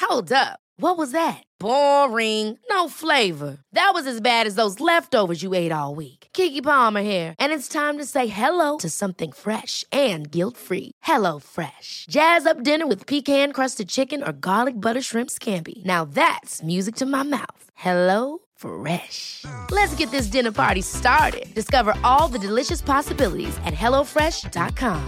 Hold up. What was that? Boring. No flavor. That was as bad as those leftovers you ate all week. Keke Palmer here, and it's time to say hello to something fresh and guilt-free. Hello Fresh. Jazz up dinner with pecan-crusted chicken or garlic butter shrimp scampi. Now that's music to my mouth. Hello Fresh. Let's get this dinner party started. Discover all the delicious possibilities at hellofresh.com.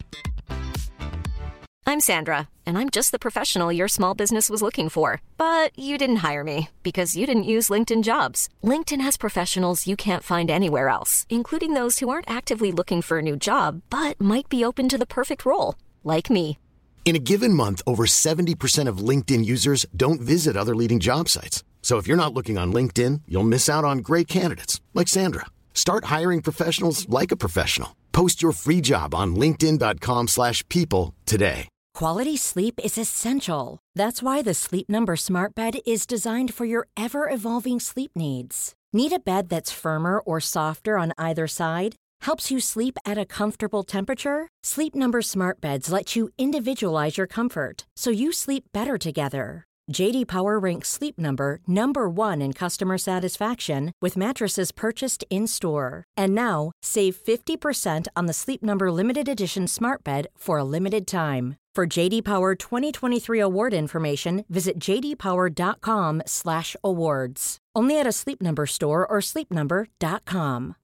I'm Sandra, and I'm just the professional your small business was looking for. But you didn't hire me because you didn't use LinkedIn Jobs. LinkedIn has professionals you can't find anywhere else, including those who aren't actively looking for a new job, but might be open to the perfect role, like me. In a given month, over 70% of LinkedIn users don't visit other leading job sites. So if you're not looking on LinkedIn, you'll miss out on great candidates, like Sandra. Start hiring professionals like a professional. Post your free job on linkedin.com/people today. Quality sleep is essential. That's why the Sleep Number Smart Bed is designed for your ever-evolving sleep needs. Need a bed that's firmer or softer on either side? Helps you sleep at a comfortable temperature? Sleep Number Smart Beds let you individualize your comfort, so you sleep better together. J.D. Power ranks Sleep Number number 1 in customer satisfaction with mattresses purchased in-store. And now, save 50% on the Sleep Number Limited Edition Smart Bed for a limited time. For J.D. Power 2023 award information, visit jdpower.com/awards. Only at a Sleep Number store or sleepnumber.com.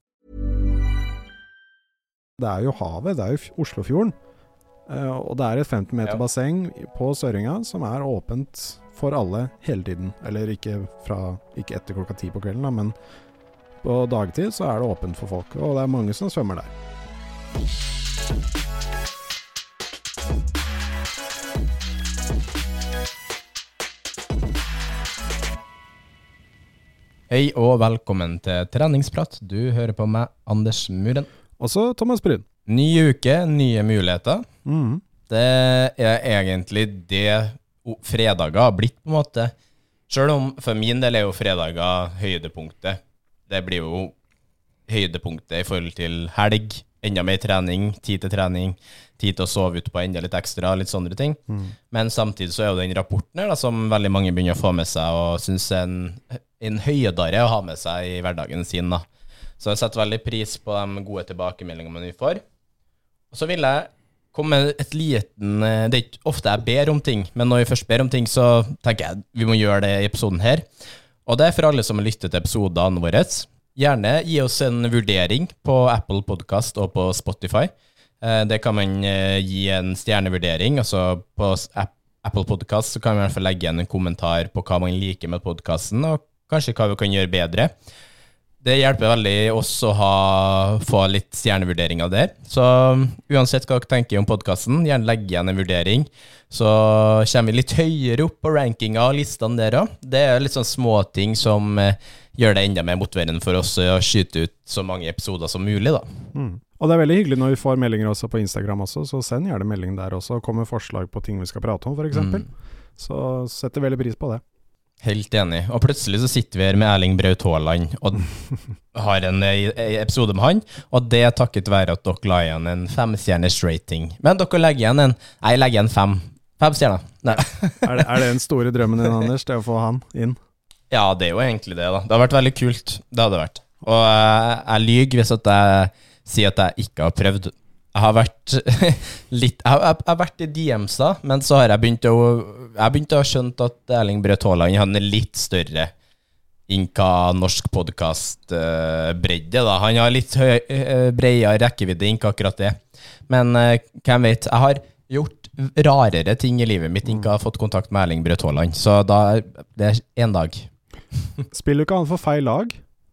Det jo havet, det jo Oslofjorden. Og det et 15 meter basseng på Søringa som åpent for alle hele tiden. Eller ikke etter klokka 10 på kvelden, da, men på dagtid så det åpent for folk. Og det mange som svømmer der. Hei og velkommen til treningsprat. Du hører på meg, Anders Muren. Og så Thomas Brun. Ny uke, nye muligheter. Det egentlig det fredager har blitt på en måte. Selv om for min del jo fredager høydepunktet. Det blir jo høydepunktet I forhold til helg, enda mer trening, tid til trening, tid til å sove ut på enda litt ekstra, litt sånne ting. Men samtidig så jo den rapporten her da, som veldig mange begynner å få med seg og synes en høydare å ha med seg I hverdagen sin da. Så jeg setter veldig pris på de gode tilbakemeldingene vi får. Og så vil jeg komme med et liten, det ikke ofte jeg ber om ting, men når vi først ber om ting, så tenker jeg vi må gjøre det I episoden her. Og det for alle som har lyttet til episodene våre. Gjerne gi oss en vurdering på Apple Podcast og på Spotify. Det kan man gi en stjernevurdering, altså på Apple Podcast så kan man I hvert fall legge igjen en kommentar på hva man liker med podcasten, og kanskje hva vi kan gjøre bedre. Det hjelper veldig oss å få litt stjernevurderinger der. Så uansett hva dere tenker om podcasten, gjerne legg igjen en vurdering. Så kommer vi litt høyere opp på rankinga og listene der også. Det litt sånn små ting som gjør det enda mer motiverende for oss å skyte ut så mange episoder som mulig da. Og det veldig hyggelig når vi får meldinger også på Instagram også, så send gjerne melding der også, og kom med forslag på ting vi skal prate om for eksempel. Så setter veldig pris på det. Helt enig. Og plutselig så sitter vi her med Erling Braut Haaland og har en episode med han, og det takket være at dere la igjen en 5-stjerners rating. Men dere legger igjen jeg legger igjen 5 stjerner. Nei. det den store drømmen din, Anders, det å få han inn? Ja, det jo egentlig det da. Det har vært veldig kult, det hadde vært. Og jeg lyger hvis at jeg sier at jeg ikke har prøvd. Jeg har vært litt jeg har vært I DMs da, men så har jeg begynt å skjønt at Erling Braut Haaland han litt større enn hva norsk podcast bredde da. Han har litt bredere rekkevidde enn akkurat det. Men hvem vet, jeg har gjort rarere ting I livet mitt enn jeg har fått kontakt med Erling Braut Haaland. Så da det en dag. Spiller du ikke han for feil lag?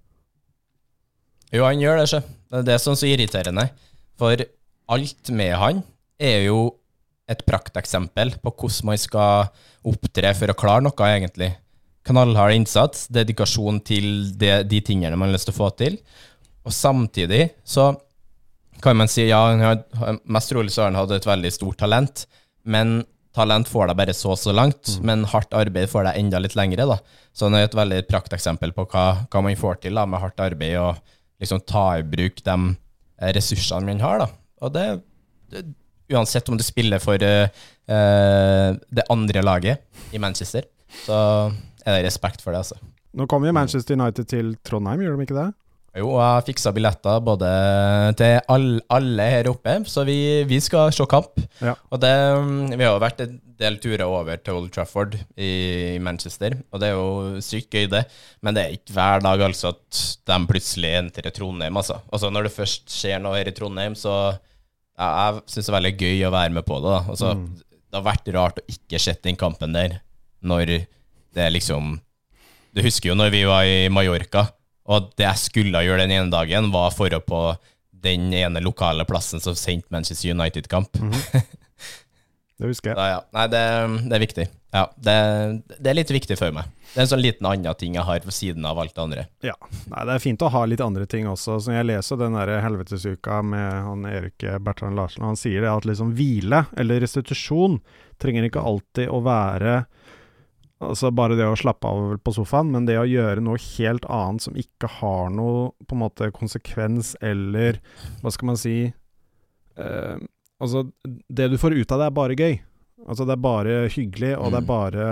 Jo, han gjør det, så. Det sånn så irriterende. For alt med han jo et prakteksempel på hvordan man skal opptre for å klare noe egentlig. Knallhard innsats, dedikasjon til de tingene man har lyst til å få til. Og samtidig så kan man si, ja, mest trolig så har han hatt et veldig stort talent, men talent får deg bare så langt, men hardt arbeid får deg enda litt lengre da. Så det et veldig prakteksempel på hva man får til da, med hardt arbeid og liksom ta I bruk de ressursene man har da. Og det uansett om du spiller for det andre laget I Manchester, så det respekt for det, altså. Nå kommer jo Manchester United til Trondheim, gjør de ikke det? Jo, jeg fikset billetter både til alle her oppe, så vi skal se kamp. Ja. Og vi har jo vært en del turer over til Old Trafford I Manchester, og det jo sykt gøy det, men det ikke hver dag altså at de plutselig entrer Trondheim, altså. Altså når det først skjer noe her I Trondheim, så jeg synes det veldig gøy å være med på det, da. Altså, det har vært rart å ikke sette den kampen der, når det liksom... Du husker jo når vi var I Mallorca, og det jeg skulle gjøre den ene dagen var for å på den ene lokale plassen som sendte Manchester United-kamp. Det husker jeg. Ja. Nei, det viktig. Ja, det litt viktig for meg. Det en sånn liten annen ting jeg har på siden av alt det andre. Ja, nei, det fint å ha litt andre ting også. Så jeg leser den der helvetesuka med han Erik Bertrand Larsen, og han sier det at liksom hvile eller restitusjon trenger ikke alltid å være altså bare det å slappe av på sofaen, men det å gjøre noe helt annet som ikke har noe på en måte konsekvens, eller hva skal man si altså det du får ut av det bare gøy, altså det bare hyggelig, og det bare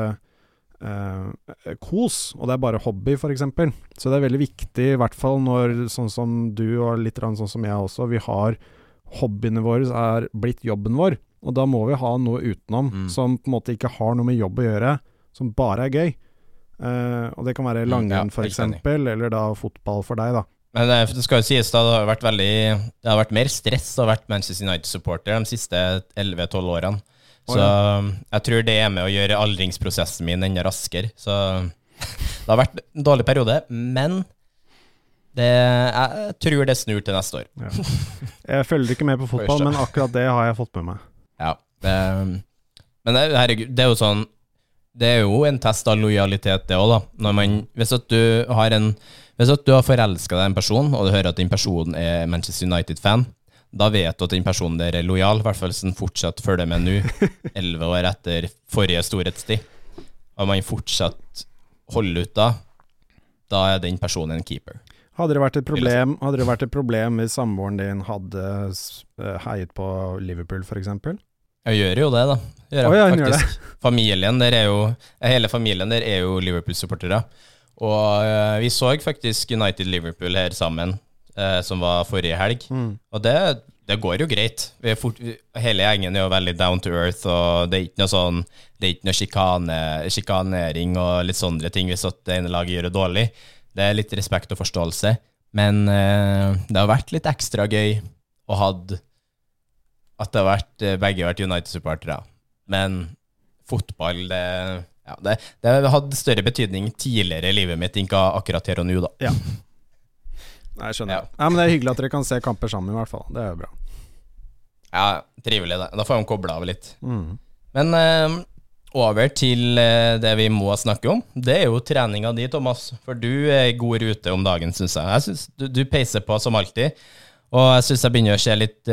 kos, og det bare hobby for eksempel, så det veldig viktig I hvert fall når sånn som du og litt sånn som jeg også, vi har hobbyene våre blitt jobben vår, og da må vi ha noe utenom som på en måte ikke har noe med jobb å gjøre, som bare gøy. Og det kan være langrenn for eksempel, eller da fotball for deg da. Men det skal jo sies da, det har vært mer stress å ha vært Manchester United-supporter de siste 11-12 årene. Så jeg tror det med å gjøre aldringsprosessen min enda raskere. Så det har vært en dårlig periode, men jeg tror det snur til neste år. Ja. Jeg følger ikke med på fotball, men akkurat det har jeg fått med meg. Ja, men herregud, det jo sånn, det jo en test av lojalitet det også da. Hvis at du har forelsket deg en person, og du hører at den personen Manchester United-fan, da vet du at den personen der lojal, I hvert fall som fortsatt følger med nå, 11 år etter forrige storhetstid, og man fortsatt holder ut da den personen en keeper. Hadde det vært et problem hvis samboeren din hadde heiet på Liverpool for eksempel? Jeg gjør jo det da. Han gjør det. Hele familien der jo Liverpool-supportere. Og vi så faktisk United-Liverpool her sammen, som var forrige helg. Og det går jo greit. Hele gjengen jo veldig down to earth, og det ikke noe sånn, det ikke noe sjikanering og litt sånne ting hvis at det ene laget gjør det dårlig. Det litt respekt og forståelse. Men det har vært litt ekstra gøy å ha at det har begge vært United-supportere. Men fotball, det hadde større betydning tidligere I livet mitt, ikke akkurat her og nå da. Ja. Nei, jeg skjønner. Ja, men det hyggelig at dere kan se kamper sammen I hvert fall. Det jo bra. Ja, trivelig det. Da får man koblet av litt. Men over til det vi må snakke om. Det jo treningen din, Thomas. For du god ute om dagen, synes jeg. Jeg synes du peiser på som alltid. Og jeg synes jeg begynner å se litt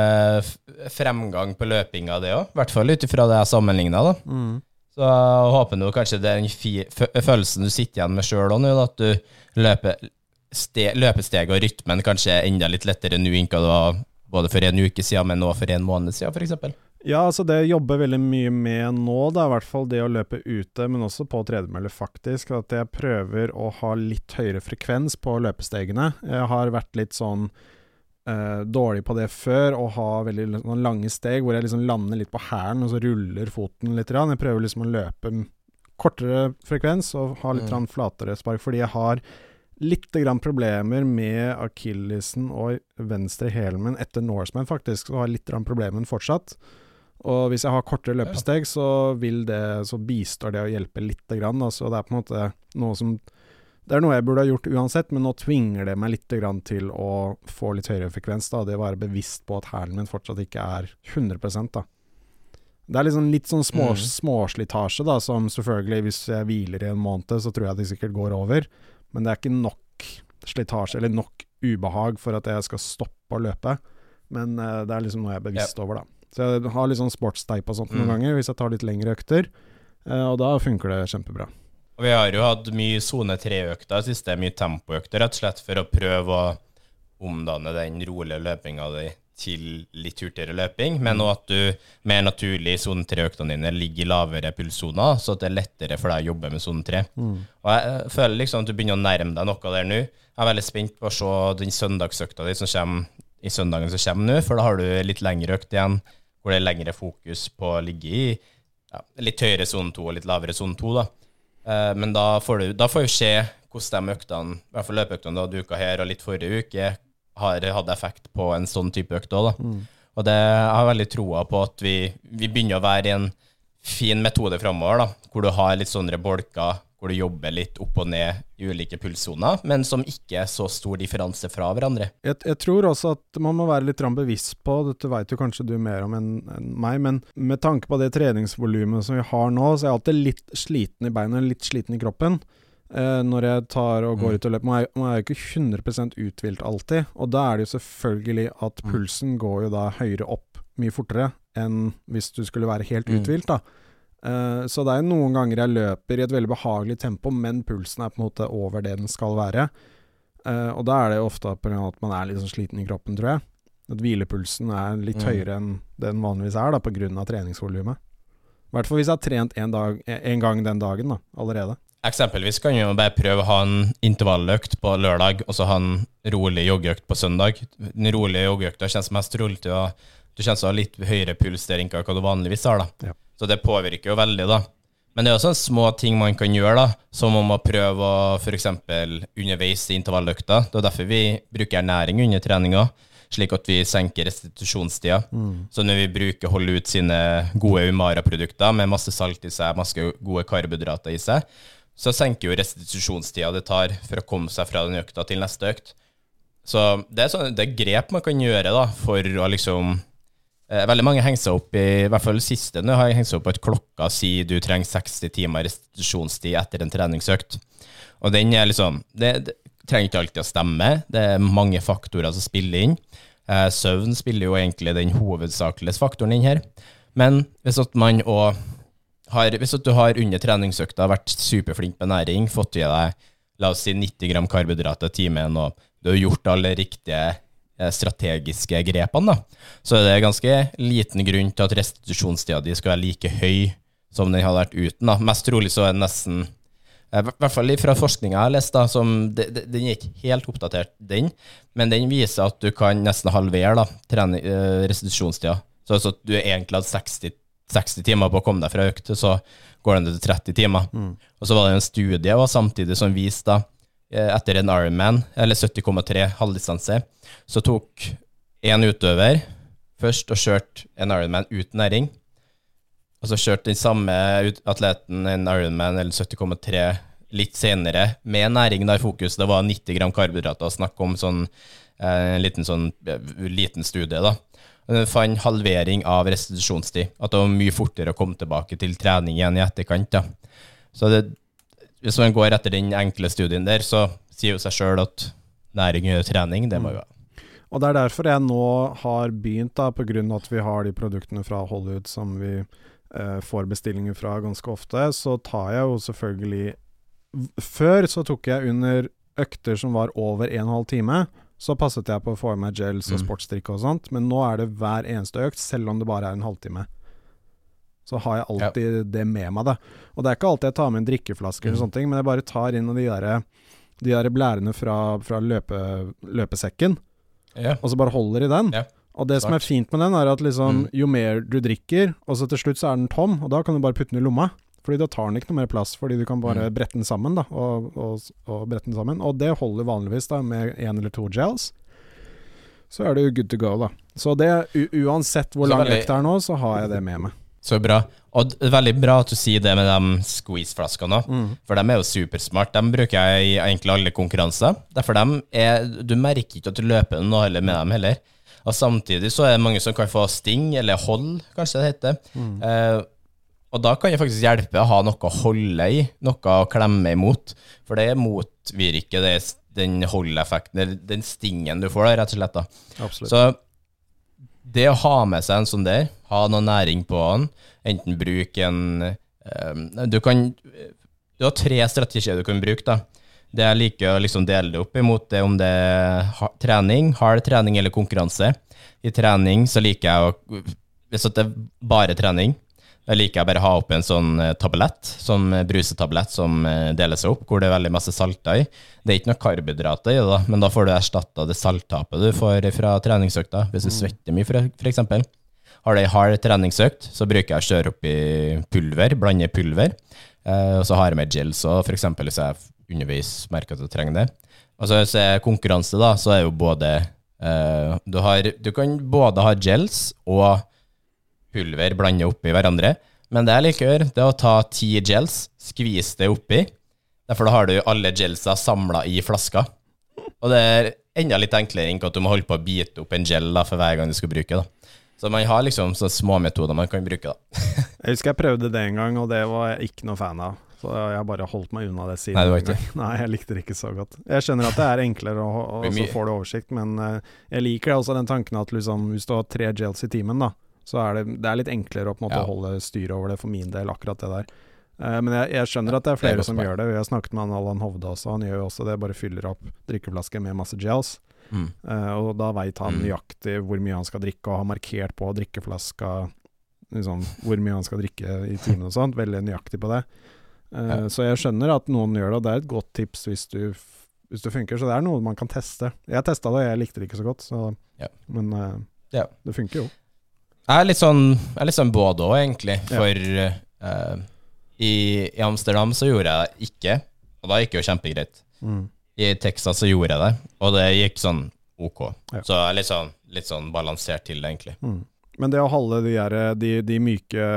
fremgang på løping av det også. I hvert fall utifra det jeg sammenlignet da. Så jeg håper nå kanskje det den følelsen du sitter igjen med selv også, at du løpesteg og rytmen kanskje enda litt lettere nå, ikke det var både for en uke siden, men nå for en måned siden for eksempel. Ja, altså det jobber veldig mye med nå da, I hvert fall det å løpe ute, men også på tredemølle faktisk, at jeg prøver å ha litt høyere frekvens på løpestegene. Jeg har vært litt sånn dårlig på det før, og ha veldig lange steg hvor jeg liksom lander litt på hælen og så ruller foten litt. Jeg prøver liksom å løpe kortere frekvens og ha litt flatere spark, fordi jeg har litt grann problemer med akillesen og venstre helmen etter Norseman faktisk, så har jeg litt grann problemen fortsatt. Og hvis jeg har kortere løpesteg, så bistår det å hjelpe litt grann, altså det på en måte noe som det noe jeg burde ha gjort uansett, men nå tvinger det meg litt grann til å få litt høyere frekvens da, det å være bevisst på at hælen min fortsatt ikke 100% da. Det liksom litt sånn småslitasje da, som selvfølgelig hvis jeg hviler I en måned, så tror jeg det sikkert går over, men det ikke nok slitasje eller nok ubehag for at jeg skal stoppe å løpe, men det liksom noe jeg bevisst over da. Så jeg har litt sånn sportsteip og sånt noen ganger, hvis jeg tar litt lengre økter, og da funker det kjempebra. Og vi har jo hatt mye zone 3-økter, siste mye tempoøkter, rett og slett for å prøve å omdanne den rolige løpingen til litt hurtigere løping, men også at du mer naturlig i zone 3-øktene dine ligger i lavere pulszoner, så at det lettere for deg å jobbe med zone 3. Og jeg føler liksom at du begynner å nærme deg noe der nå. Jeg veldig spent på å se den søndagsøkta di som kommer i søndagen som kommer nå, for da har du litt lengre økt igjen, hvor det lengre fokus på å ligge i litt høyere zone 2 og litt lavere zone 2 da. Men da får du se hvordan de øktene, i hvert fall løpeøktene du uka her og litt forrige uke, har hatt effekt på en sånn type økt også da. Og det har jeg veldig troa på at vi begynner å være i en fin metode fremover da, hvor du har litt sånne bolker, hvor du jobber litt opp og ned i ulike pulszoner, men som ikke så stor differanse fra hverandre. Jeg tror også at man må være litt bevisst på, dette vet jo kanskje du mer om enn meg, men med tanke på det treningsvolumet som vi har nå, så er jeg alltid litt sliten i beina, litt sliten i kroppen. Når jeg tar og går ut og løper, man er jo ikke 100% uthvilt alltid, og da er det jo selvfølgelig at pulsen går jo da høyere opp mye fortere enn hvis du skulle være helt uthvilt da. Så det er noen ganger jeg løper i et veldig behagelig tempo, men pulsen er på en måte over det den skal være. Og da er det ofte på grunn av at man er litt sånn sliten i kroppen, tror jeg. At hvilepulsen er litt høyere enn den vanligvis er da, på grunn av treningsvolumet. I hvert fall hvis jeg har trent en gang den dagen da, allerede. Eksempelvis kan du bare prøve å ha en intervalløkt på lørdag, og så ha en rolig joggeøkt på søndag. Den rolige joggeøkta kjennes mest rolig til du kjennes å ha litt høyere puls der enn hva du vanligvis har da. Ja. Så det påvirker jo veldig da. Men det er jo sånne små ting man kan gjøre da, som om å prøve å for eksempel underveis i intervalløkta. Det er derfor vi bruker næring under treninga, slik at vi senker restitusjonstida. Så når vi holde ut sine gode Umara-produkter med masse salt i seg, masse gode karbohydrater i seg, så senker jo restitusjonstida det tar for å komme seg fra den økta til neste økt. Så det er grep man kan gjøre da, for å liksom veldig mange henger seg opp i hvert fall siste nå har jeg hengt seg opp på at klokka sier du trenger 60 timer restitusjonstid etter en treningsøkt. Og den er liksom, det trenger ikke alltid å stemme. Det er mange faktorer som spiller inn. Søvn spiller jo egentlig den hovedsakelige faktoren inn her. Men hvis at du har under treningsøkta vært superflink med næring, fått i deg, la oss si 90 gram karbohydrater timen, og du har gjort alle riktige strategiske grepene da, så det er ganske liten grunn til at restitusjonstida di skal være like høy som den har vært uten da. Mest trolig så er det nesten, i hvert fall fra forskningen jeg har lest da, den er ikke helt oppdatert men den viser at du kan nesten halvere da, restitusjonstida, så at du egentlig hadde 60 timer på å komme deg fra økt, så går den til 30 timer. Og så var det en studie og samtidig som viste da, etter en Ironman, eller 70,3 halvdistanse, så tok en utøver først og kjørt en Ironman uten næring, og så kjørte den samme atleten en Ironman, eller 70,3 litt senere, med næring der fokus, det var 90 gram karbohydrater, snakk om en liten studie da. Den fant halvering av restitusjonstid, at det var mye fortere å komme tilbake til trening igjen i etterkant da. Så hvis man går etter den enkle studien der, så sier jo seg selv at næring og trening, det må jo være. Og det er derfor jeg nå har begynt da, på grunn av at vi har de produktene fra Hollywood som vi får bestillinger fra ganske ofte, så tar jeg jo selvfølgelig, før så tok jeg under økter som var over 1,5 time, så passet jeg på å få i meg gels og sportsdrikk og sånt, men nå er det hver eneste økt, selv om det bare er en halvtime. Så har jeg alltid det med meg da. Og det er ikke alltid jeg tar med en drikkeflaske eller sånne ting, men jeg bare tar inn de der blærene fra løpesekken, og så bare holder i den. Og det som er fint med den er at liksom, jo mer du drikker, og så til slutt så er den tom, og da kan du bare putte den i lomma. Fordi da tar den ikke noe mer plass, fordi du kan bare brette den sammen da, og brette den sammen. Og det holder vanligvis da, med 1 eller 2 gels. Så er det jo good to go da. Så det, uansett hvor lang økt er nå, så har jeg det med meg. Så bra. Og det er veldig bra at du sier det med de squeeze-flaskene, for de er jo supersmart. De bruker jeg i egentlig alle konkurranser. Derfor du merker ikke at du løper noe med dem heller. Og samtidig så er det mange som kan få sting, eller hold, kanskje det heter. Og da kan det faktisk hjelpe å ha noe å holde i, noe å klemme imot, for det motvirker den holdeffekten, den stingen du får da, rett og slett da. Absolutt. Så det å ha med seg en sånn der, ha noe næring på den, enten bruke du har 3 strategier du kan bruke da. Det jeg liker å liksom dele det opp imot det om det er trening, hard trening eller konkurranse. I trening så liker jeg å, hvis det er bare trening, da liker jeg bare å ha opp en sånn tablett, sånn brusetablett som deler seg opp, hvor det er veldig masse salter i. Det er ikke noe karbohydrater i det da, men da får du erstattet det salttapet du får fra treningsøkta, hvis du svetter mye for eksempel. Har du en hard treningsøkt, så bruker jeg å kjøre opp i pulver, blande pulver, og så har jeg med gels, og for eksempel hvis jeg undervis merker at jeg trenger det. Og så hvis jeg konkurranse da, så er jo både, du kan både ha gels og pulver blande oppi hverandre, men det jeg liker å gjøre, det er å ta 10 gels, skvise det oppi, derfor da har du alle gelsa samlet i flaska, og det er enda litt enklere enn at du må holde på å bite opp en gel da, for hver gang du skal bruke da. Så man har liksom så små metoder man kan bruke da. Jeg husker jeg prøvde det en gang, og det var jeg ikke noe fan av. Så jeg har bare holdt meg unna det siden. Nei, det var ikke. Nei, jeg likte det ikke så godt. Jeg skjønner at det er enklere, og så får du oversikt, men jeg liker også den tanken at liksom, hvis du har 3 gels i timen da, så er det litt enklere å på en måte holde styr over det for min del, akkurat det der. Men jeg skjønner at det er flere som gjør det. Vi har snakket med Allan Hovde også, han gjør jo også det, bare fyller opp drikkeflasker med masse gels. Og da vet han nøyaktig hvor mye han skal drikke, og har markert på drikkeflaska liksom, hvor mye han skal drikke i timen og sånt, veldig nøyaktig på det. Så jeg skjønner at noen gjør det, og det er et godt tips hvis du funker, så det er noe man kan teste. Jeg testet det, og jeg likte det ikke så godt, men det funker jo. Jeg er litt sånn både også egentlig, for i Amsterdam så gjorde jeg det ikke, og da gikk det jo kjempegreit. I Texas så gjorde jeg det, og det gikk sånn ok. Så jeg er litt sånn balansert til det egentlig. Men det å holde de myke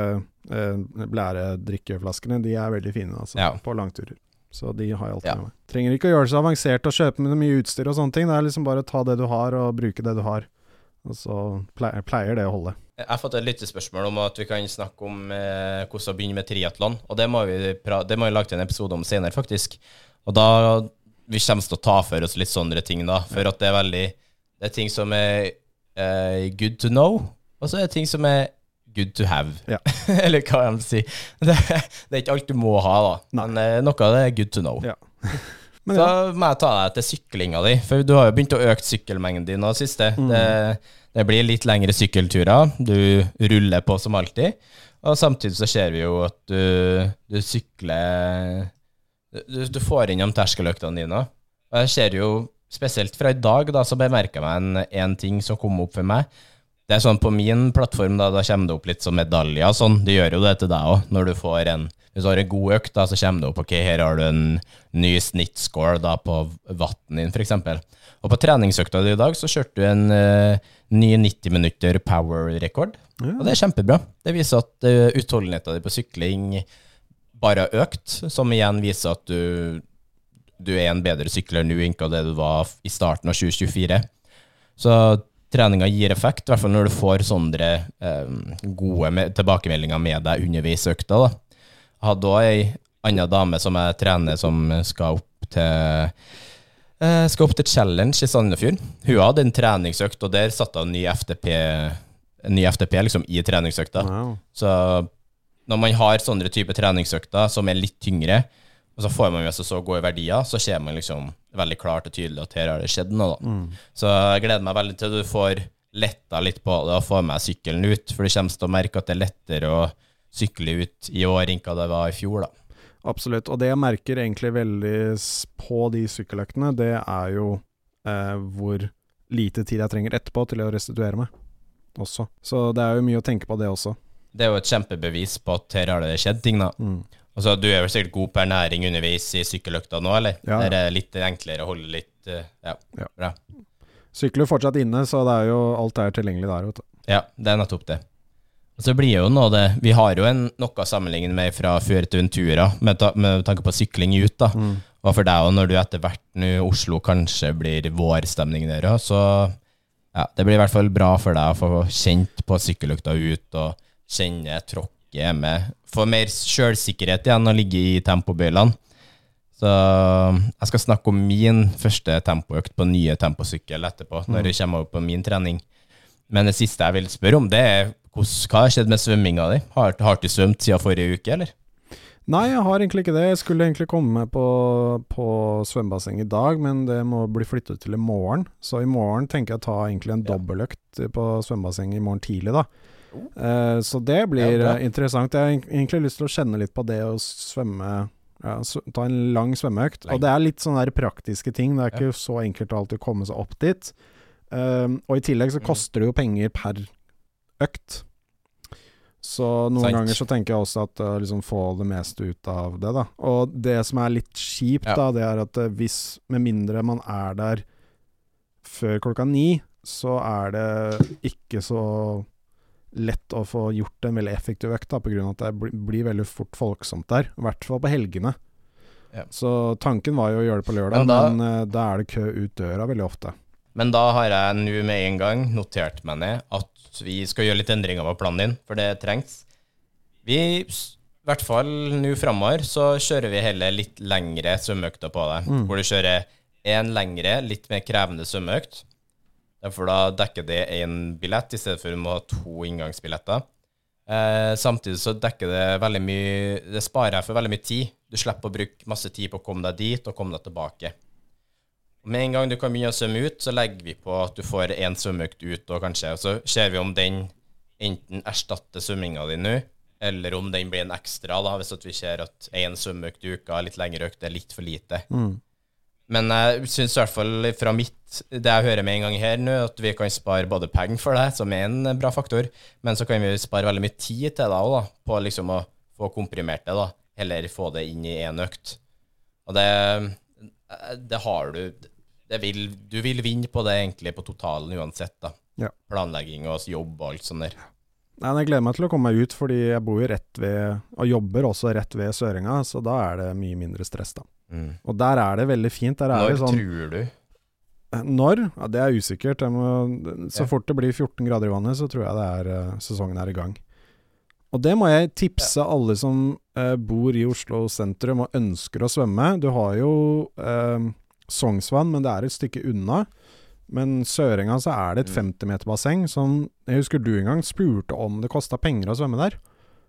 blæredrikkeflaskene, de er veldig fine altså, på langturer. Så de har jeg alltid med meg. Trenger ikke å gjøre det så avansert og kjøpe med mye utstyr og sånne ting. Det er liksom bare å ta det du har og bruke det du har. Og så pleier det å holde. Jeg har fått et lyttespørsmål om at vi kan snakke om hvordan å begynne med triathlon, og det må vi lage til en episode om senere faktisk. Og da vi kommer til å ta for oss litt sånne ting da, for at det er ting som er good to know, og så er det ting som er good to have. Eller hva jeg vil si. Det er ikke alt du må ha da, men noe av det er good to know. Men så må jeg ta deg til syklinga di, for du har jo begynt å øke sykkelmengden din nå siste. Det blir litt lengre sykkelturer, du ruller på som alltid, og samtidig så ser vi jo at du sykler, du får inn om terskeløktene dine. Og jeg ser jo, spesielt fra i dag da, så bemerker jeg meg en ting som kom opp for meg. Det er sånn på min plattform da kommer det opp litt som medaljer og sånn. Det gjør jo det til deg også. Når du får hvis du har en god økt da, så kommer det opp, ok, her har du en ny snittscore da på vatten din for eksempel. Og på treningsøkta i dag så kjørte du en ny 90 minutter power-rekord. Og det er kjempebra. Det viser at utholdenheten din på sykling bare har økt, som igjen viser at du er en bedre sykler nå enn det du var i starten av 2024. Så treninga gir effekt, i hvert fall når du får sånne gode tilbakemeldinger med deg underveis økta da. Jeg hadde også en annen dame som jeg trener som skal opp til Challenge i Sandefjord. Hun hadde en treningsøkt, og der satt hun ny FTP liksom i treningsøkta. Wow. Så når man har sånne type treningsøkter som er litt tyngre, og så får man jo så gå i verdier, så ser man liksom veldig klart og tydelig at her har det skjedd noe da. Så jeg gleder meg veldig til at du får letta litt på det og får med sykkelen ut, for du kommer til å merke at det er lettere å sykle ut i år enn hva det var i fjor da. Absolutt, og det jeg merker egentlig veldig på de sykkeløktene, det er jo hvor lite tid jeg trenger etterpå til å restituere meg også. Så det er jo mye å tenke på det også. Det er jo et kjempebevis på at her har det skjedd ting da. Altså, du er vel sikkert god på ernæring underveis i sykkeløkta nå, eller? Ja. Det er litt enklere å holde litt, bra. Sykler fortsatt inne, så det er jo alt er tilgjengelig der, vet du. Ja, det er nettopp det. Og så blir jo noe det, vi har jo noe sammenlignet med fra Fuerteventura, med tanke på sykling ut da. Og for deg, og når du etter hvert nå Oslo kanskje blir vårstemning der, så det blir i hvert fall bra for deg å få kjent på sykkeløkta ut, og kjenne tråkket hjemme. Få mer selvsikkerhet igjen å ligge i tempobøylene. Så jeg skal snakke om min første tempoøkt på nye temposykkel etterpå, når jeg kommer opp på min trening. Men det siste jeg vil spørre om, det er hva har skjedd med svømminga di? Har du svømt siden forrige uke, eller? Nei, jeg har egentlig ikke det. Jeg skulle egentlig komme på svømmebasseng i dag, men det må bli flyttet til i morgen. Så i morgen tenker jeg å ta egentlig en dobbeløkt på svømmebasseng i morgen tidlig da. Så det blir interessant. Jeg har egentlig lyst til å kjenne litt på det å svømme, ta en lang svømmeøkt. Og det er litt sånne der praktiske ting. Det er ikke så enkelt å alltid komme seg opp dit. Og i tillegg så koster det jo penger per økt. Så noen ganger så tenker jeg også at liksom få det meste ut av det da. Og det som er litt kjipt da, det er at hvis, med mindre man er der før 9, så er det ikke så lett å få gjort en veldig effektiv økt da, på grunn av at det blir veldig fort folksomt der, i hvert fall på helgene. Så tanken var jo å gjøre det på lørdag, men da er det kø ut døra veldig ofte. Men da har jeg nå med en gang notert meg ned at vi skal gjøre litt endringer på planen din, for det trengs. Vi, i hvert fall nå fremover, så kjører vi heller litt lengre svømmeøkter på deg, hvor du kjører en lengre, litt mer krevende svømmeøkt. Derfor da dekker det en billett, i stedet for å ha 2 inngangsbilletter. Samtidig så dekker det veldig mye, det sparer jeg for veldig mye tid. Du slipper å bruke masse tid på å komme deg dit og komme deg tilbake. Med en gang du kan begynne å svømme ut, så legger vi på at du får en svømmeøkt ut, og så ser vi om den enten erstatter svømminga di nå, eller om den blir en ekstra, da, hvis vi ser at en svømmeøkt i uka, litt lengre økt, er litt for lite. Men jeg synes i hvert fall fra det jeg hører med en gang her nå, at vi kan spare både penger for det, som er en bra faktor, men så kan vi spare veldig mye tid til deg også, da, på liksom å få komprimert det, da, eller få det inn i en økt. Og det har du... Du vil vinne på det egentlig på totalen uansett da. Planlegging og jobb og alt sånt der. Nei, jeg gleder meg til å komme meg ut, fordi jeg bor jo rett ved, og jobber også rett ved Sørenga, så da er det mye mindre stress da. Og der er det veldig fint. Når tror du? Når? Ja, det er usikkert. Så fort det blir 14 grader i vannet, så tror jeg sesongen er i gang. Og det må jeg tipse alle som bor i Oslo sentrum og ønsker å svømme. Du har jo... Sognsvann, men det er et stykke unna. Men Sørenga så er det et 50 meter basseng som, jeg husker du en gang spurte om det kostet penger å svømme der.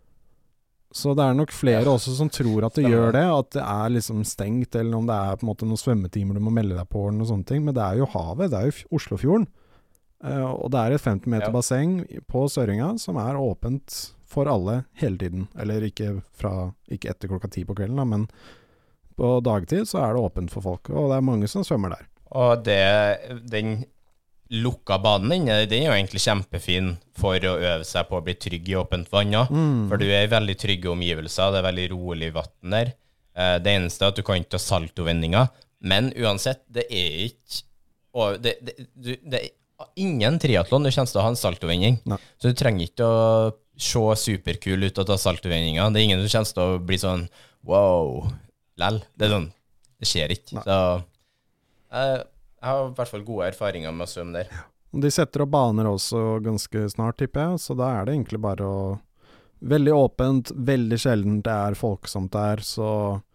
Så det er nok flere også som tror at det gjør det, at det er liksom stengt, eller om det er på en måte noen svømmetimer du må melde deg på, eller noen sånne ting. Men det er jo havet, det er jo Oslofjorden. Og det er et 50 meter basseng på Sørenga som er åpent for alle hele tiden. Eller ikke etter 10 på kvelden da, men på dagtid så er det åpent for folk, og det er mange som svømmer der. Og den lukka banen inne, den er jo egentlig kjempefin for å øve seg på å bli trygg i åpent vann, for du er i veldig trygge omgivelser, det er veldig rolig vatten der. Det eneste er at du kan ikke ta saltovendinger, men uansett, det er ikke det er ingen triathlon du kjenner til å ha en saltovending, så du trenger ikke å se superkul ut og ta saltovendinger. Det er ingen som kjenner til å bli sånn, wow, lell. Det er sånn, det skjer ikke. Så jeg har i hvert fall gode erfaringer med å svømme der. De setter opp baner også ganske snart, tipper jeg, så da er det egentlig bare veldig åpent, veldig sjelden det er folksomt der, så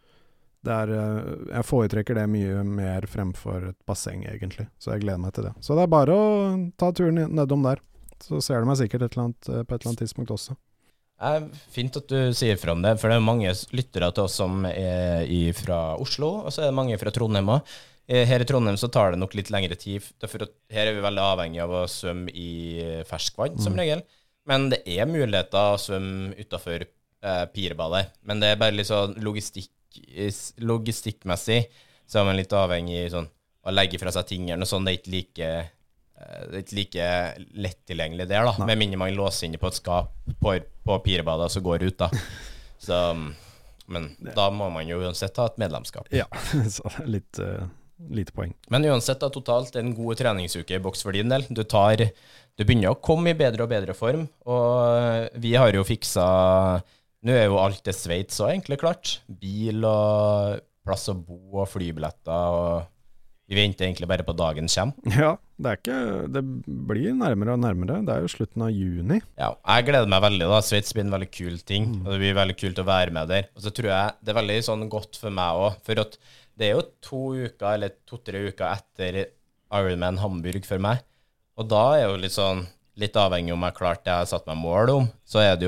jeg foretrekker det mye mer fremfor et basseng egentlig, så jeg gleder meg til det. Så det er bare å ta turen nedom der, så ser du meg sikkert på et eller annet tidspunkt også. Fint at du sier fra om det, for det er mange lyttere til oss som er fra Oslo, og så er det mange fra Trondheim også. Her i Trondheim så tar det nok litt lengre tid, for her er vi veldig avhengig av å svømme i ferskvann som regel, men det er muligheter å svømme utenfor pirebadet, men det er bare litt sånn logistikkmessig, så er man litt avhengig sånn, å legge fra seg tingene og sånn, det er ikke like lett tilgjengelig der da, med mindre man låser inne på et skap på pirebadet og så går ut da. Så, men da må man jo uansett ha et medlemskap. Ja, så lite poeng. Men uansett da, totalt en god treningsuke i boks for din del. Du begynner å komme i bedre og bedre form, og vi har jo fikset, nå er jo alt det Sveits så egentlig klart. Bil og plass å bo og flybilletter og vi venter egentlig bare på dagen kommer. Ja, det blir nærmere og nærmere. Det er jo slutten av juni. Ja, jeg gleder meg veldig da. Sveits blir en veldig kul ting, og det blir veldig kult å være med der. Og så tror jeg det er veldig sånn godt for meg også, for at det er jo 2 uker eller 2-3 uker etter Ironman Hamburg for meg. Og da er jo litt avhengig om jeg klart det jeg har satt meg mål om, så er det jo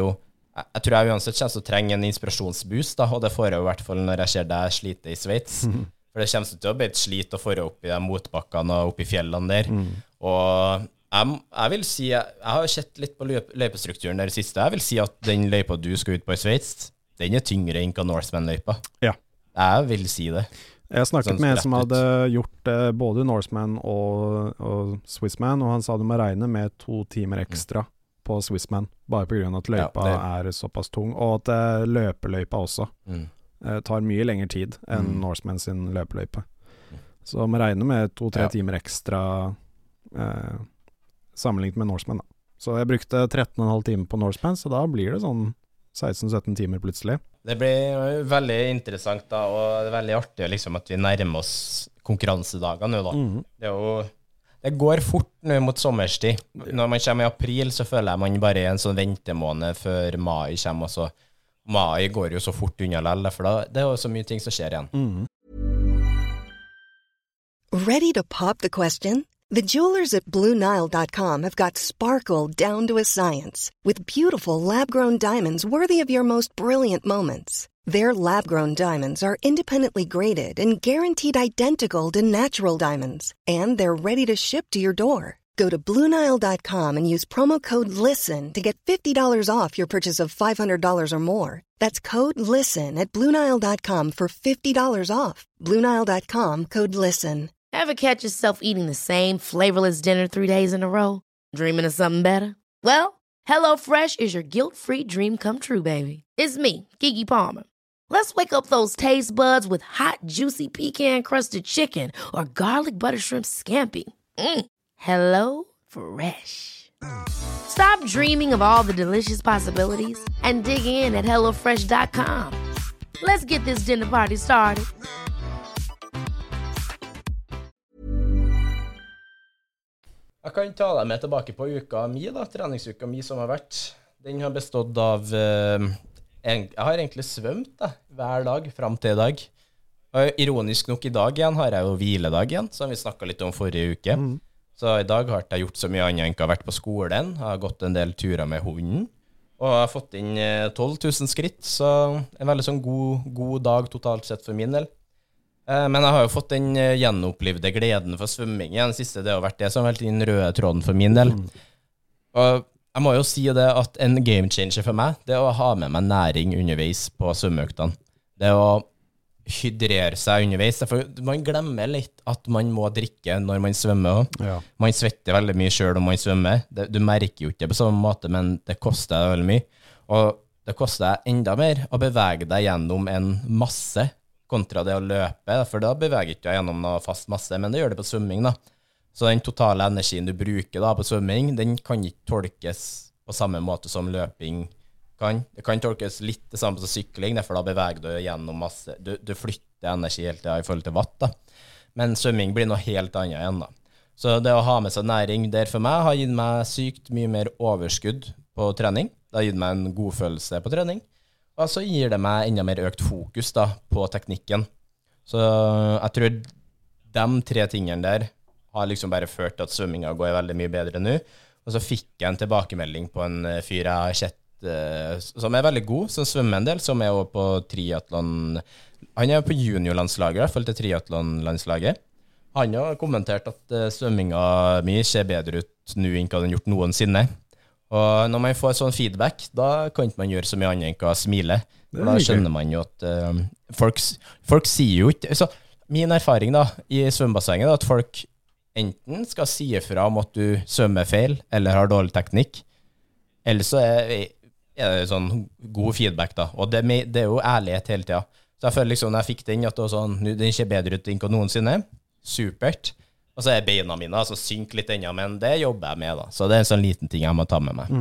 Jeg tror jeg uansett kommer til å trenge en inspirasjonsboost, da, og det får jeg i hvert fall når jeg ser deg slite i Sveits. For det kommer til å bli et slit å få opp i de motbakkene og opp i fjellene der. Og jeg vil si, jeg har sett litt på løypestrukturen der i siste. Jeg vil si at den løypa du skal ut på i Sveits, den tyngre enn Norseman-løypa. Ja. Jeg vil si det. Jeg snakket med en som hadde gjort både Norseman og Swissman, og han sa du må regne med 2 timer ekstra på Swissman, bare på grunn av at løypa er såpass tung, og at løpeløypa også tar mye lengre tid enn Norseman sin løpeløype. Så man regner med 2-3 timer ekstra sammenlignet med Norseman da. Så jeg brukte 13,5 timer på Norseman, så da blir det sånn 16-17 timer plutselig. Det blir veldig interessant da, og det er veldig artig liksom, at vi nærmer oss konkurransedagene nå da. Det går fort nå mot sommerstid. Når man kommer i april, så føler jeg man bare er en sånn ventemåned før mai kommer, og så mai går jo så fort unna lell, for da det er jo så mye ting som skjer igjen. Ready to pop the question? The jewelers at BlueNile.com have got sparkle down to a science with beautiful lab-grown diamonds worthy of your most brilliant moments. Their lab-grown diamonds are independently graded and guaranteed identical to natural diamonds, and they're ready to ship to your door. Go to BlueNile.com and use promo code LISTEN to get $50 off your purchase of $500 or more. That's code LISTEN at BlueNile.com for $50 off. BlueNile.com, code LISTEN. Ever catch yourself eating the same flavorless dinner 3 days in a row? Dreaming of something better? Well, HelloFresh is your guilt-free dream come true, baby. It's me, Keke Palmer. Let's wake up those taste buds with hot, juicy pecan-crusted chicken or garlic butter shrimp scampi. Hello Fresh. Stop dreaming of all the delicious possibilities and dig in at HelloFresh.com. Let's get this dinner party started. Jeg kan ta deg med tilbake på uka mi da, treningsuka mi som har vært. Den har bestått av, jeg har egentlig svømt da, hver dag frem til i dag. Og ironisk nok i dag igjen har jeg jo hviledag igjen, som vi snakket litt om forrige uke. Så i dag har jeg gjort så mye annet enn ikke har vært på skolen. Jeg har gått en del turer med hunden, og jeg har fått inn 12 000 skritt, så en veldig sånn god dag totalt sett for min del. Men jeg har jo fått den gjenopplevde gleden for svømming igjen. Siste det har vært det som har vært den røde tråden for min del. Og jeg må jo si det at en game changer for meg, det er å ha med meg næring underveis på svømmeøktene. Det er å hydrere seg underveis. For man glemmer litt at man må drikke når man svømmer. Ja. Man svetter veldig mye selv om man svømmer. Du merker jo ikke det på samme måte, men det koster deg veldig mye. Og det koster deg enda mer å bevege deg gjennom en masse kontra det å løpe, for da beveger ikke jeg gjennom noe fast masse, men det gjør det på svømming da. Så den totale energien du bruker da på svømming, den kan ikke tolkes på samme måte som løping kan. Det kan tolkes litt det samme som sykling, derfor da beveger du gjennom masse. Du flytter energi helt i forhold til watt da. Men svømming blir noe helt annet igjen da. Så det å ha med seg næring der for meg har gitt meg sykt mye mer overskudd på trening. Det har gitt meg en god følelse på trening. Og så gir det meg enda mer økt fokus da, på teknikken. Så jeg tror de 3 tingene der har liksom bare ført til at svømmingen går veldig mye bedre nå. Og så fikk jeg en tilbakemelding på en fyr jeg har sett som er veldig god, som svømmer en del, som er også på triathlon. Han er på juniorlandslaget, i hvert fall til triathlonlandslaget. Han har kommentert at svømmingen min ser bedre ut nå enn hva den gjort noensinne. Og når man får sånn feedback, da kan ikke man gjøre så mye annet enn å smile. Da skjønner man jo at folk sier jo ikke... Så min erfaring da, i svømmebassenget er at folk enten skal si ifra om at du svømmer feil, eller har dårlig teknikk, eller så er det sånn god feedback da. Og det er jo ærlighet hele tiden. Så jeg føler liksom, når jeg fikk den, at det var sånn, den ser bedre ut enn noensinne. Supert. Og så er beina mine, altså synk litt ennå, men det jobber jeg med da. Så det er en sånn liten ting jeg må ta med meg.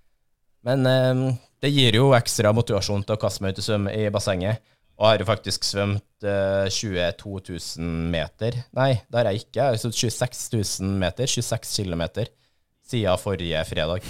Men det gir jo ekstra motivasjon til å kaste meg ut i bassenget. Og jeg har jo faktisk svømt 22 000 meter. Nei, det har jeg ikke. Jeg har svømt 26 000 meter, 26 kilometer, siden forrige fredag.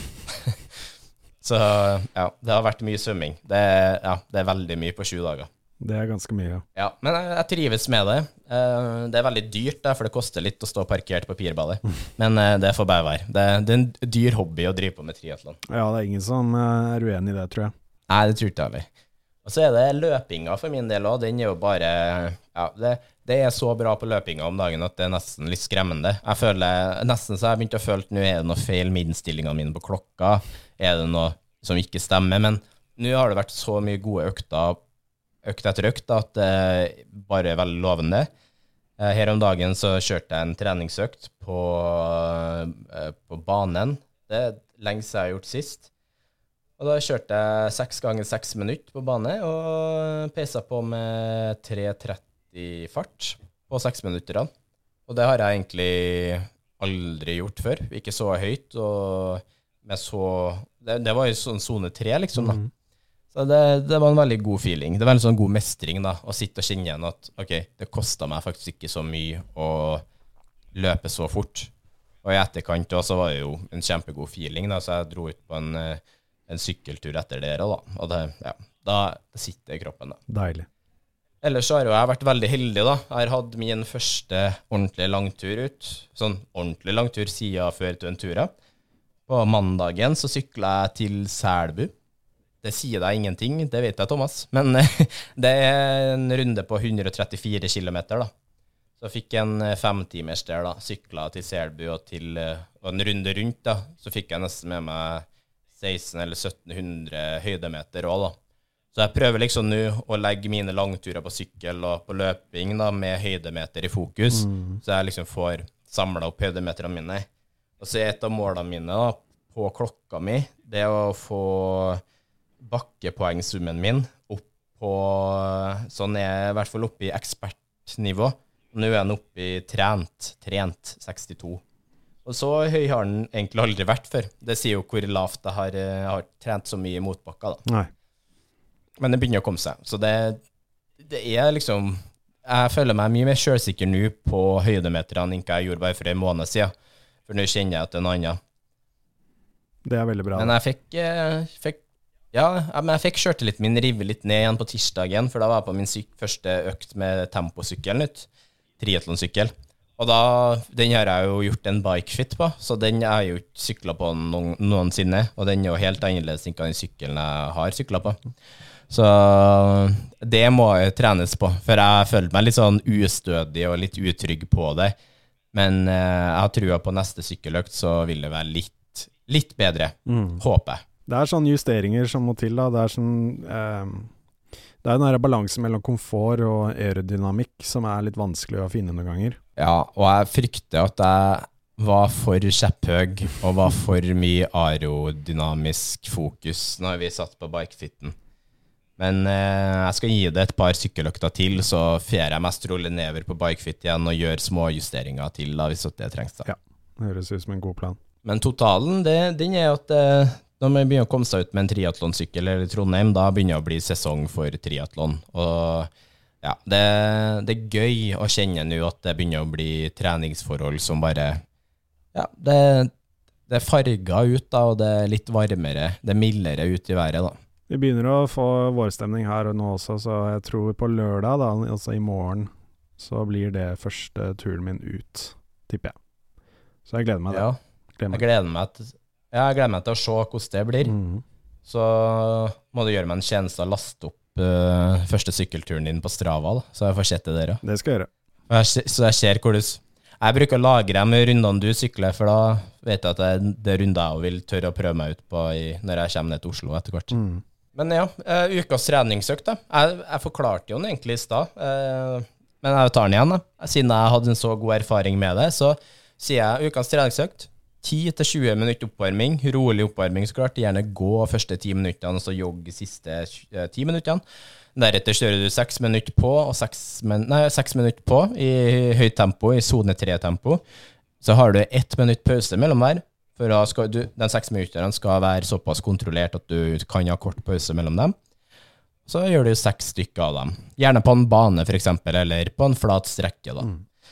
Så ja, det har vært mye svømming. Det er veldig mye på 7 dager. Det er ganske mye. Ja, men jeg trives med det. Det er veldig dyrt, for det koster litt å stå parkert på pirballet. Men det får bare være. Det er en dyr hobby å drive på med triathlon. Ja, det er ingen som er uenig i det, tror jeg. Nei, det tror ikke jeg heller. Og så det løpinga for min del også, den jo bare, ja, det så bra på løpinga om dagen at det nesten litt skremmende. Jeg føler, nesten så jeg begynt å føle, nå det noe feil med innstillingene mine på klokka, det noe som ikke stemmer, men nå har det vært så mye gode økter etter økt, at det bare veldig lovende. Her om dagen så kjørte jeg en treningsøkt på banen. Det lenge siden jeg har gjort sist. Og da kjørte jeg 6 ganger 6 minutter på bane, og peisa på med 3:30 fart på 6 minutter. Og det har jeg egentlig aldri gjort før. Ikke så høyt, og med så... Det var jo sånn zone 3, liksom, da. Så det var en veldig god feeling. Det var en sånn god mestring, da, å sitte og kjenne igjen at, ok, det kostet meg faktisk ikke så mye å løpe så fort. Og i etterkant også var det jo en kjempegod feeling, da, så jeg dro ut på en sykkeltur etter dere, da. Og da sitter det i kroppen, da. Deilig. Ellers har jeg vært veldig heldig, da. Jeg har hatt min første ordentlige langtur ut. Sånn ordentlig langtur siden før til en tur. På mandagen så syklet jeg til Selbu. Det sier deg ingenting, det vet jeg, Thomas. Men det en runde på 134 kilometer, da. Så fikk jeg en 5 timers der, da. Syklet til Selbu og en runde rundt, da. Så fikk jeg nesten med meg 16 eller 1700 høydemeter også, da. Så jeg prøver liksom nå å legge mine langturer på sykkel og på løping, da, med høydemeter i fokus. Så jeg liksom får samlet opp høydemeterne mine. Og så et av målene mine, da, på klokka mi, det å få bakkepoengsummen min opp på, sånn i hvert fall oppe i ekspertnivå. Nå den oppe i trent 62. Og så høy har den egentlig aldri vært før. Det sier jo hvor lavt jeg har trent så mye i motbakka, da. Nei. Men det begynner å komme seg. Så det liksom, jeg føler meg mye mer selvsikker nå på høydemeterne enn jeg gjorde bare for en måned siden. For nå kjenner jeg at det noe annet. Det veldig bra. Men jeg fikk kjørte min rive litt ned igjen på tirsdagen, for da var jeg på min første økt med temposykkelen ut, triathlonsykkel. Og den har jeg jo gjort en bikefit på, så den har jeg jo ikke syklet på noensinne, og den er jo helt annerledes enn den sykkelen jeg har syklet på. Så det må jeg trenes på, for jeg følte meg litt sånn ustødig og litt utrygg på det. Men jeg har trua på neste sykkeløkt, så vil det være litt bedre, håper jeg. Det sånne justeringer som må til, da. Det sånn, det den her balansen mellom komfort og aerodynamikk som litt vanskelig å finne noen ganger. Ja, og jeg frykter at jeg var for kjepphøg og var for mye aerodynamisk fokus når vi satt på bikefitten. Men jeg skal gi det et par sykkeløkter til, så fer jeg mest rolig nedover på bikefit igjen og gjør små justeringer til da, hvis det trengs. Da. Ja, det høres ut som en god plan. Men totalen, den at når man begynner å komme seg ut med en triathlonsykkel eller Trondheim, da begynner det å bli sesong for triathlon. Og ja, det gøy å kjenne nå at det begynner å bli treningsforhold som bare, ja, det farger ut da, og det litt varmere, det mildere ut i været da. Vi begynner å få vårstemning her og nå også, så jeg tror på lørdag da, altså i morgen, så blir det første turen min ut, tipper jeg. Så jeg gleder meg det. Ja, jeg gleder meg til å se hvordan det blir. Så må du gjøre meg en tjeneste å laste opp første sykkelturen din på Strava, da, så jeg får sett det der. Ja. Det skal jeg gjøre. Så jeg ser hvor jeg bruker å lagre dem rundene du sykler, for da vet jeg at det runder jeg vil tørre å prøve meg ut på når jeg kommer ned til Oslo etter hvert. Men ja, ukas treningsøkt da. Jeg forklarte jo den egentlig i sted, men jeg tar den igjen da. Siden jeg hadde en så god erfaring med det, så sier jeg ukas treningsøkt. 10-20 minutter oppvarming, rolig oppvarming så klart, gjerne gå første 10 minutterne og så jogge siste 10 minutterne. Deretter kjører du 6 minutter på og 6 minutter på i høyt tempo, i zone 3 tempo. Så har du 1 minutt pause mellom hver, for den 6 minutterne skal være såpass kontrollert at du kan ha kort pause mellom dem. Så gjør du 6 stykker av dem. Gjerne på en bane for eksempel, eller på en flat strekke da.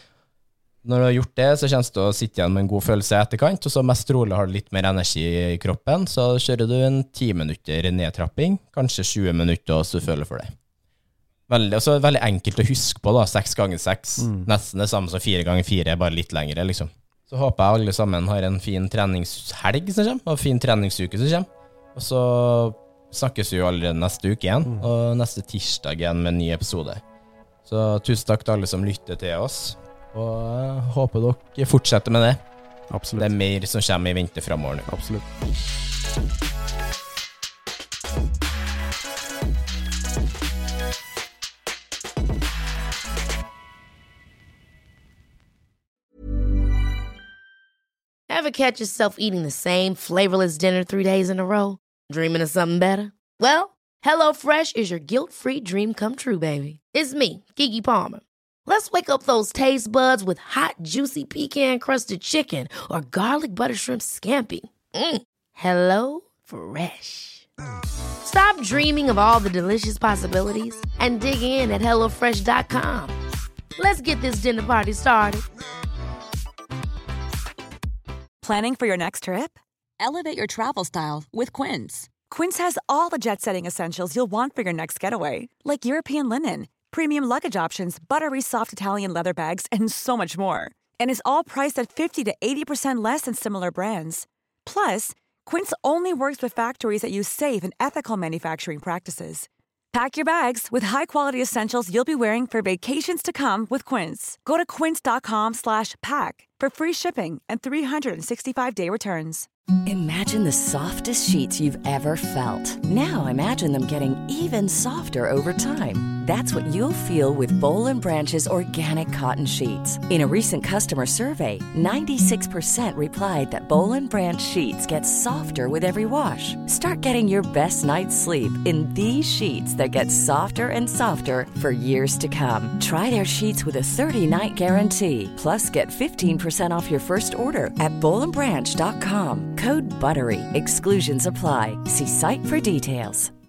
Når du har gjort det, så kjennes det å sitte igjen med en god følelse etterkant, og så mest rolig har du litt mer energi i kroppen, så kjører du en 10 minutter nedtrapping, kanskje 20 minutter, så du føler for det. Veldig enkelt å huske på da, 6 ganger 6, nesten det samme som 4 ganger 4, bare litt lengre liksom. Så håper jeg alle sammen har en fin treningshelg som kommer, og en fin treningsuke som kommer, og så snakkes vi jo allerede neste uke igjen, og neste tirsdag igjen med en ny episode. Så tusen takk til alle som lytter til oss, og håper dere fortsetter med det. Absolutt. Det mer som kommer i vinter fremover nå. Absolutt. Ever catch yourself eating the same flavorless dinner 3 days in a row? Dreaming of something better? Well, HelloFresh is your guilt-free dream come true, baby. It's me, Keke Palmer. Let's wake up those taste buds with hot, juicy pecan-crusted chicken or garlic butter shrimp scampi. Hello Fresh. Stop dreaming of all the delicious possibilities and dig in at HelloFresh.com. Let's get this dinner party started. Planning for your next trip? Elevate your travel style with Quince. Quince has all the jet-setting essentials you'll want for your next getaway, like European linen, premium luggage options, buttery soft Italian leather bags, and so much more. And is all priced at 50 to 80% less than similar brands. Plus, Quince only works with factories that use safe and ethical manufacturing practices. Pack your bags with high-quality essentials you'll be wearing for vacations to come with Quince. Go to quince.com/pack for free shipping and 365-day returns. Imagine the softest sheets you've ever felt. Now imagine them getting even softer over time. That's what you'll feel with Boll & Branch's organic cotton sheets. In a recent customer survey, 96% replied that Boll & Branch sheets get softer with every wash. Start getting your best night's sleep in these sheets that get softer and softer for years to come. Try their sheets with a 30-night guarantee. Plus, get 15% off your first order at bollandbranch.com. Code BUTTERY. Exclusions apply. See site for details.